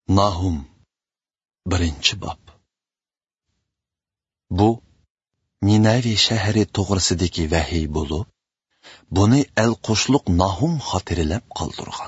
Nahum 1-bob. Bu Ninavi shahri to'g'risidagi vahiy bo'lib, buni el-qo'shliq Nahum xotirlab qoldirgan.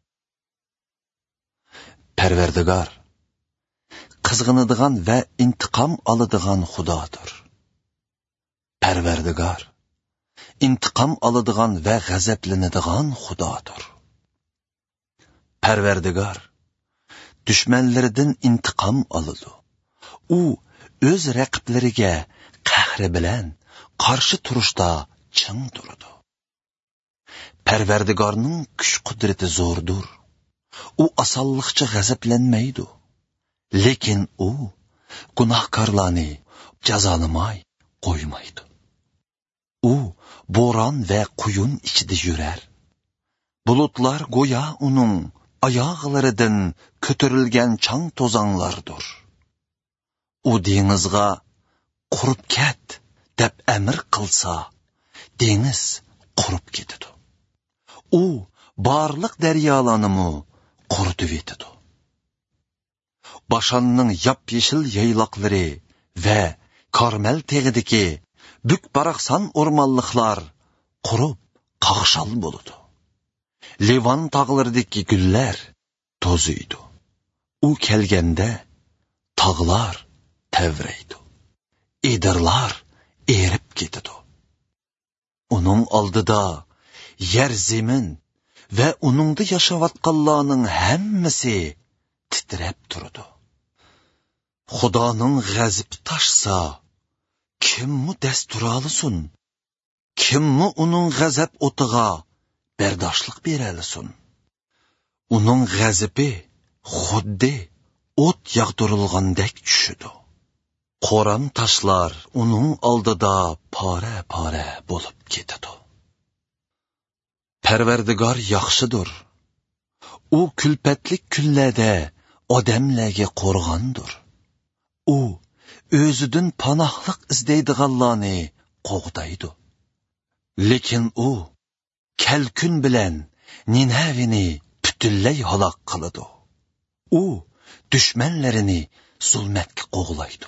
Parvardigor qizg'inadigan va intiqom oladigan Xudodir. Parvardigor intiqom oladigan va g'azablanadigan Xudodir. Parvardigor dushmanlaridan intiqom oladi. U o'z raqiblariga qahri bilan qarshi turishda ching turadi. Parvardigorning kuch-qudrati zo'rdir. U osonlikcha g'azablanmaydi. Lekin u gunohkorlarni jazolamay qo'ymaydi. U bo'ron va quyun ichida yurar. Bulutlar go'yo uning oyoqlaridan ko'tarilgan chang to'zonlardir. U dengizga qurib ket deb amr qilsa, dengiz qurib ketadi. U barliq daryolarni quritib etadi. Bashanning yap-yeshil yayloqlari va Karmel teg'idagi buk-baraqsan o'rmonliklar qurib qaqshal bo'ladi. Livan tog'laridagi gullar to'ziydi. U kelganda tog'lar tavraydi. Edirlar erib ketadi. Uning oldida yer zemin va uningda yashayotganlarning hammasi titrab turadi. Xudoning g'azabi tashsa, kimmi dastur olsin? Kimmi uning g'azab o'tiga bardoshlik bera olsin? Uning g'azabi xuddi o't yog'dirilgandek tushidi. Qoram tashlar uning oldida pora-pora bo'lib ketadi. Parvardigor yaxshidir. U kulpatlik kunlarda odamlarga qo'rg'ondir. U o'zidan panohlik izlaydiganlarni qo'g'daydi. Lekin u kalkun bilan Ninavini butunlay halok qiladi. U dushmanlarini zulmatga qo'g'laydi.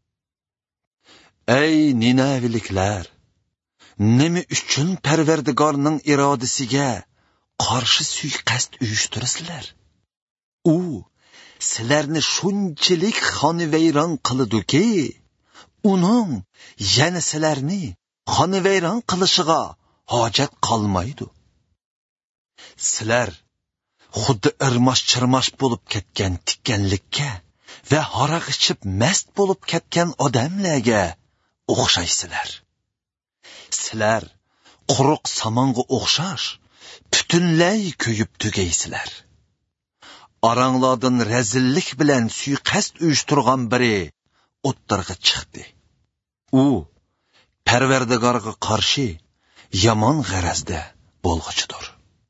Ey Ninaviliklar, nima uchun Parvardigorning irodasiga qarshi suiqasd uyushtirasizlar? U sizlarni shunchalik xonavayron qiladi-ki, uning yana sizlarni xonavayron qilishiga hojat qolmaydi. Sizlar xuddi irmosh-chirmosh bo'lib ketgan tikkanlikka va haraq ichib mast bo'lib ketgan odamlarga o'xshaysizlar. Sizlar quruq samonga o'xshash butunlay kuyib tugaysizlar. Aranglardan razillik bilan suiqasd uyushtirgan biri o'ttirg'i chiqdi. U Parvardigorga qarshi yomon g'arazda bo'lg'ichidir.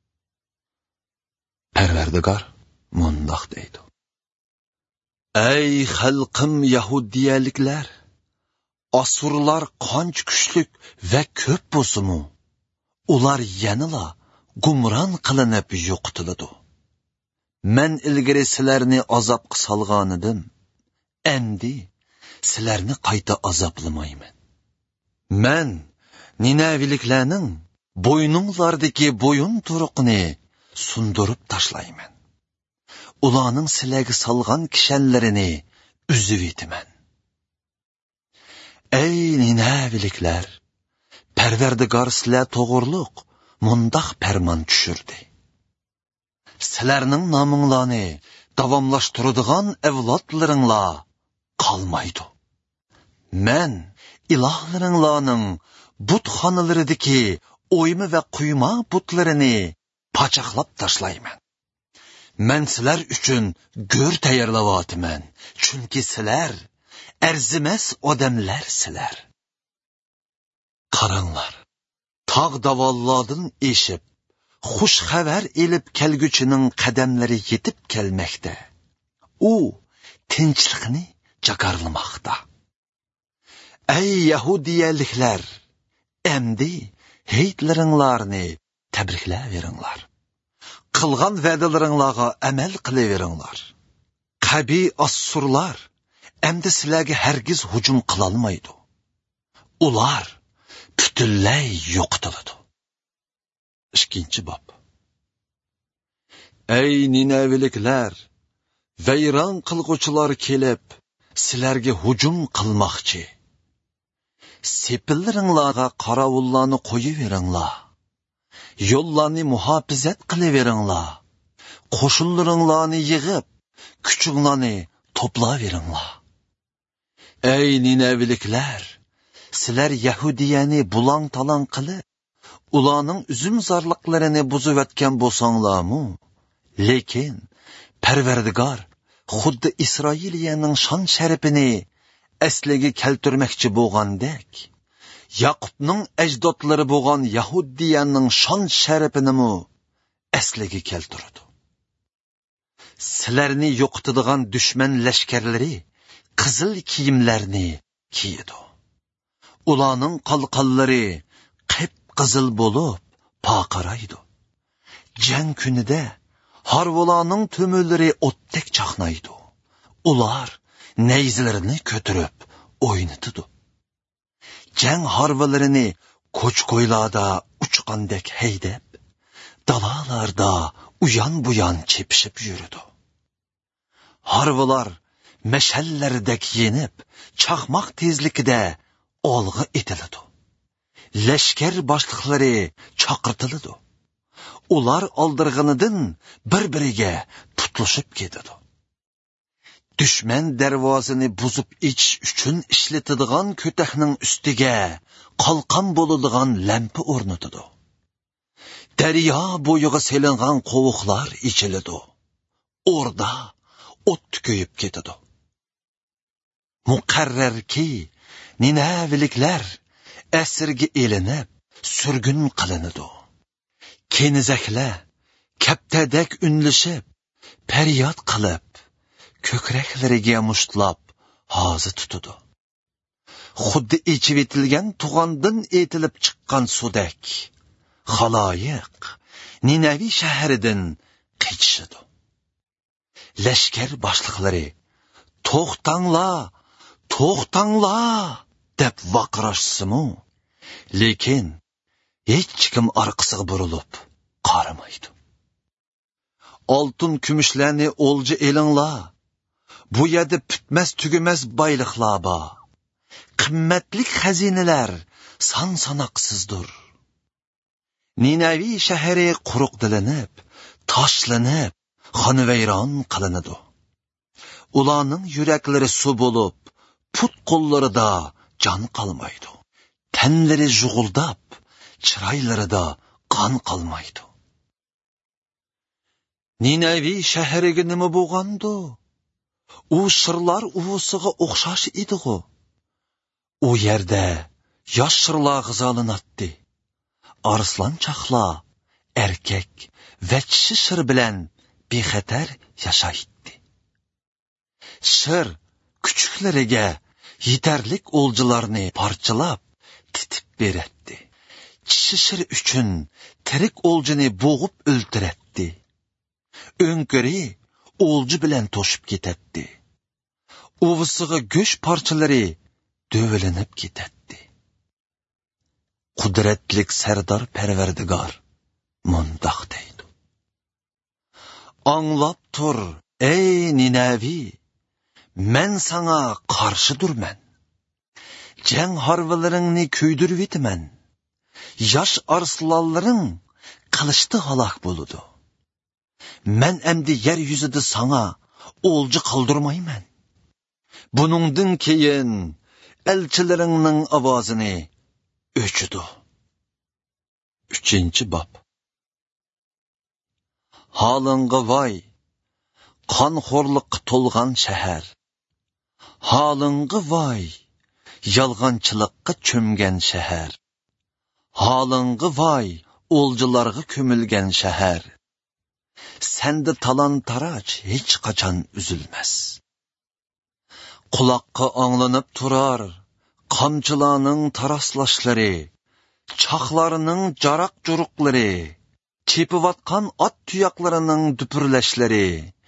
Parvardigor mundoq deydi: Ey xalqim yahudiyaliklar, Asurlar qancha kuchlik va ko'p bo'lsa-mu, ular yanala gumron qilinib yo'qotiladi. Men ilgari sizlarni azobga solgan edim. Endi sizlarni qayta azoblamayman. Men Ninaviliklarning bo'yninglardagi bo'yin turuqni sundirib tashlayman. Ularning sizlarga solgan kishanlarini uzib etaman. Ey Ninaviliklar, Parvardigor sizlar to'g'riliq mundoq farmon tushirdi. Sizlarning nominglarni davomlashtiradigan avlodlaringlar qolmaydi. Men ilohlaringlarning butxonalaridagi o'yma va quyma butlarini pachaqlab tashlayman. Men sizlar uchun go'r tayyorlayapman, chunki sizlar arzimas odamlar sizlar. Qaranglar, tog' davollardan eshib, xush xabar elib kelguchining qadamlari yetib kelmoqda. U tinchlikni jakarlamoqda. Ey yahudiyaliklar, endi heytlaringlarni tabriklayveringlar. Qilgan va'dalaringlarga amal qilaveringlar. qabiy assurlar endi sizlarga hargiz hujum qilolmaydi. Ular butunlay yo'qotiladi. 2-bob. Ey Ninaviliklar, vayron qilg'uvchilar kelib, sizlarga hujum qilmoqchi. Sepillaringlarga qarovullarni qo'yiveringlar. Yo'llarni muhofizat qilaveringlar. Qo'shinlaringlarni yig'ib, kuchinglarni to'playveringlar. Ey Ninaviliklar, sizlar Yahudiyani bulang-talang qilib, ularning uzumzorliqlarini buzivatgan bo'lsanglarmi, lekin Parvardigor xuddi Isroiliyaning shon sharafini asliga keltirmoqchi bo'lgandek, Yaqubning ajdodlari bo'lgan Yahudiyaning shon sharafini asliga keltirdi. Sizlarni yo'qotadigan dushman lashkarlari qizil kiyimlarni kiydi. Ularning qalqonlari qip-qizil bo'lib paqaraydi. Jang kunida harvolarning to'millari o'tdek chaqnaydi. Ular nayzlarini ko'tarib o'ynatadi. Jang harvalarini ko'ch-qo'ylarda uchqandek haydab, dalalarda uyan-buyan chepishib yuridi. Harvalar mashallardek yenib, chaqmoq tezlikida olg'a etiladi. Lashkar boshliqlari chaqirtiladi. Ular oldirganidan bir-biriga tutilishib ketadi. Dushman darvozani buzib ichish uchun ishlatadigan ko'takning ustiga qalqon bo'ladigan lampa o'rnatadi. Daryo bo'yiga selingan qovuqlar ichiladi. Orda o't ko'yib ketadi. Muqarrarki, Ninaviliklar asirga elinib, surgun qilinadi. Kenizaklar kaptadak unlashib, faryod qilib, ko'kraklariga mushtlab hozir tutadi. Xuddi ichib etilgan tug'ondan etilib chiqqan sudak, xaloyiq Ninavi shahridan qechishadi. Lashkar boshliqlari to'xtanglar, to'xtanglar deb vaqirashsimu, lekin hech kim orqasiga burilib qaramaydi. Oltin kumushlarni o'lja elinglar. Bu yerda bitmas tugamas boyliqlar bor. Qimmatli xazinalar son-sanoqsizdir. Ninavi shahri quruq dilinib, toshlanib, xonavayron qilinadi. Ularning yuraklari suv bo'lib, put qo'llarida jon qolmaydi. Tanlari jug'uldab, chiroylarida qon qolmaydi. Ninavi shahriga nima bo'lgandi? U shirlar uvusiga o'xshash edi-ku. U yerda yosh shirlar g'izolanatdi. Arslan chaqlar, erkak va kishi shir bilan bexatar yashaydi. Shir kuchuklariga yetarlik o'ljalarni parchalab, titib beradi. Kishi shir uchun tirik o'ljani bo'g'ib o'ltiradi. O'nkiri o'lji bilan to'shib ketadi. Uvisiga go'sht parchalari dövilinib ketadi. Qudratlik sardor Parvardigor mundoq deydi: Anglab tur, ey Ninavi, men sana qarshidurman. Jang harvalaringni kuydirib etaman. Yosh arslanlaring qilishda halok bo'ladi. Men endi yer yuzida sana o'lji qoldirmayman. Buningdan keyin elchilaringning ovozini o'chidi. 3-bob. Holingga voy, qonxo'rlikqa to'lgan shahar. Holingga voy, yolg'onchilikqa cho'mgan shahar. Holingga voy, o'ljilarga ko'milgan shahar. Senda talon-taroj hech qachon uzilmas. Quloqqa anglanib turar qamchilarning taraslashlari, choqlarining jaroq-juruqlari, chepivatgan ot tuyoqlarining dupurlashlari,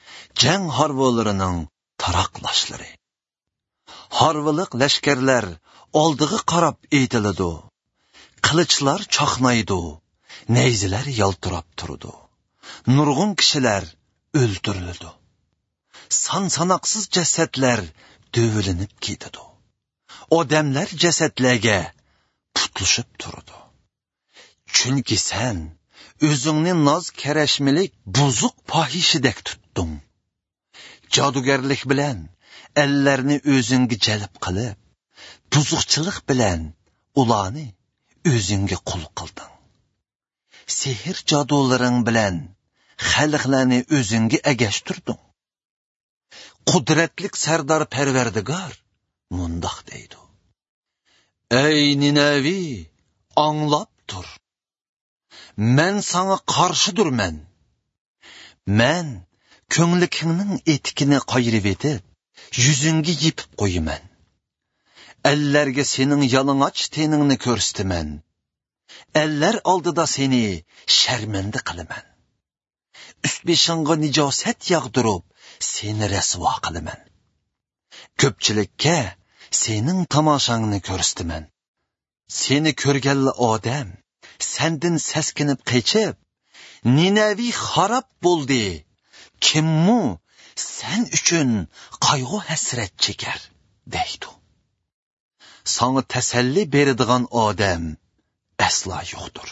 jang harvolarının taraqlashlari. Harviliq lashkarlar oldiga qarab etiladi. Qilichlar chaqnaydi, nayzilar yaltirab turdi. Nurg'un kishilar o'ldirildi. Son-sanoqsiz jasadlar dövülinib ketadi. Odamlar jasadlarga putlashib turdi. Chunki sen o'zingni noz karashmilik buzuq pohishidek tutding. Jodugarlik bilan ellarni o'zingga jalb qilib, buzuqchilik bilan ularni o'zingga qul qilding. Sehr jadolaring bilan xalqlarni o'zingga agashtirding. Qudratlik sardor Parvardigor mundoq deydi: Ey Ninavi, anglab tur. Men sana qarshidurman. Men ko'nglikingning etikini qayirib etib, yuzingga yipib qo'yaman. Ellarga sening yalang'och teningni ko'rsataman. Eller oldida seni sharmanda qilaman. Üst-beshingga nijosat yog'dirib, seni rasvo qilaman. Ko'pchilikka sening tomoshangni ko'rsataman. Seni ko'rgan odam sendin saskinib qechib, Ninavi xarob bo'ldi. Kimmu sen uchun qayg'u hasrat chekar, deydi. Sana tasalli beradigan odam asla yo'qdir.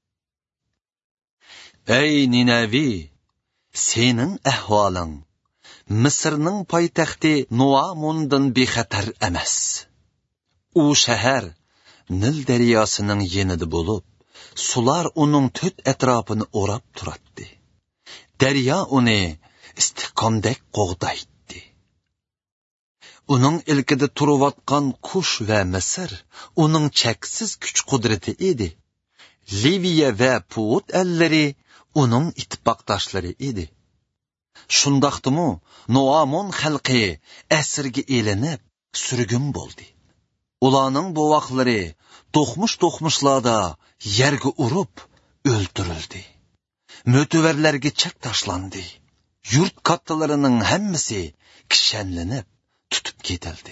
Ey Ninavi, sening ahvoling Misrning poytaxti Nuamondan bexatar emas. U shahar Nil daryosining yenida bo'lib, sular uning to'rt atrofini o'rab turadi. Daryo uni istiqomdek qo'g'daydi. Uning ilkida turayotgan Kush va Misr uning cheksiz kuch-qudrati edi. Liviya va Put ellari uning ittifoqdoshlari edi. Shundaqdimi Nuamon xalqi asrga elinib surgun bo'ldi. Ularning bovoqlari to'qmushlarda yerga urib o'ldirildi. Mötüverlerge çek taşlandı. Yurt kattalarının hemmisi kishenlenip tutup ketildi.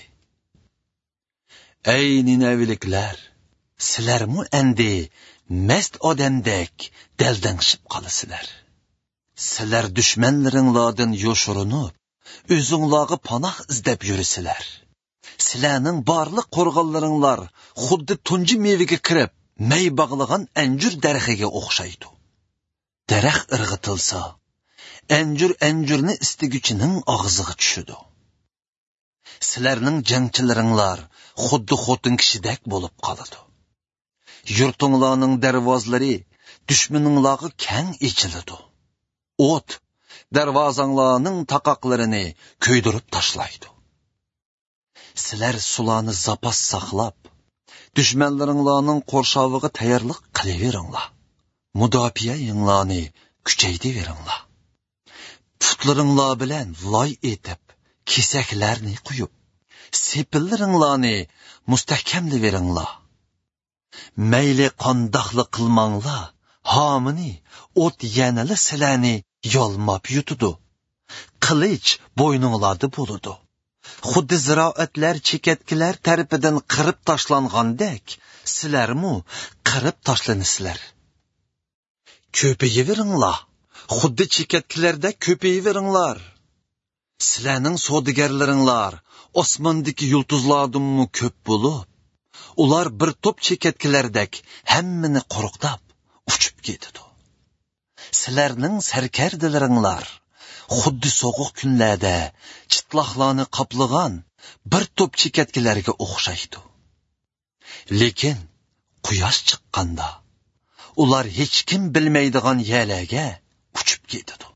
Ey Ninavilikler, sizler mu endi mest odamdek deldenşip kalısılar. Sizler düşmanlarınlardan yoşurunup, özünlağı panah izdep yürüsüler. Sizlerinin barlık korgallarınlar xuddi tunji mevige kirip, mey bağlagan encür derxiga oxşaydı. Darax irg'itilsa, enjurni istigüchining og'ziga tushidi. Sizlarning jangchilaringlar xuddi xotin kishidek bo'lib qoladi. Yurtinglarning darvozalari dushmaninglarga keng ichiladi. O't darvozanglarning taqoqlarini ko'ydirib tashlaydi. Sizlar sularni zapas saqlab, dushmanlaringlarning qo'rshoviga tayyorlik qilaveringlar. Mudofiya yinglarni kuchaytiringlar. Putlaringlar bilan loy etib, kesaklarni quyib, sepillaringlarni mustahkamlayveringlar. Mayli qandoqlik qilmanglar, homini o't yanali sizlarni yolmab yutidi. Qilich bo'yninglarda bo'ladi. Xuddi ziroatlar chekatkilar tarafidan qirib tashlangandek, sizlarmu qirib tashlanisizlar. Ko'payiveringlar, xuddi chekatkilarda ko'payiveringlar. Sizlarning savdogarlaringlar osmondagi yulduzlardanmi ko'p bo'lib, ular bir to'p chekatkilardek hammani qo'riqlab uchib ketadi. Sizlarning sarkardilaringlar xuddi sovuq kunlarda chitloqlarni qoplagan bir to'p chekatkilarga o'xshaydi. Lekin quyosh chiqqanda ular hech kim bilmaydigan yerlarga uchib ketadi.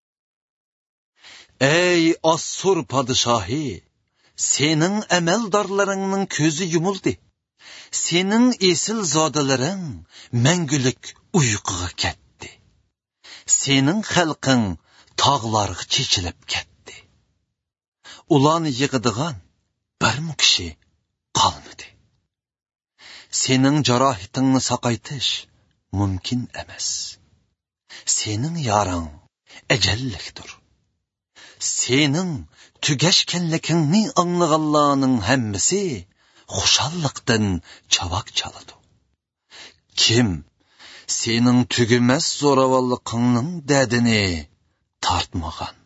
Ey Assur podshohi, sening amaldorlaringning ko'zi yumildi. Sening esil zodalaring mangulik uyquga ketdi. Sening xalqing tog'larga chechilib ketdi. Ularni yig'adigan bir kishi qolmadi. Sening jarohatingni saqaytish mumkin emas. Sening yoring ajallikdir. sening tugashganligingni anlaganlarning hammasi xushalliqdan chavak chaladi. Kim sening tugumas zo'ravonligingning dadini tortmagan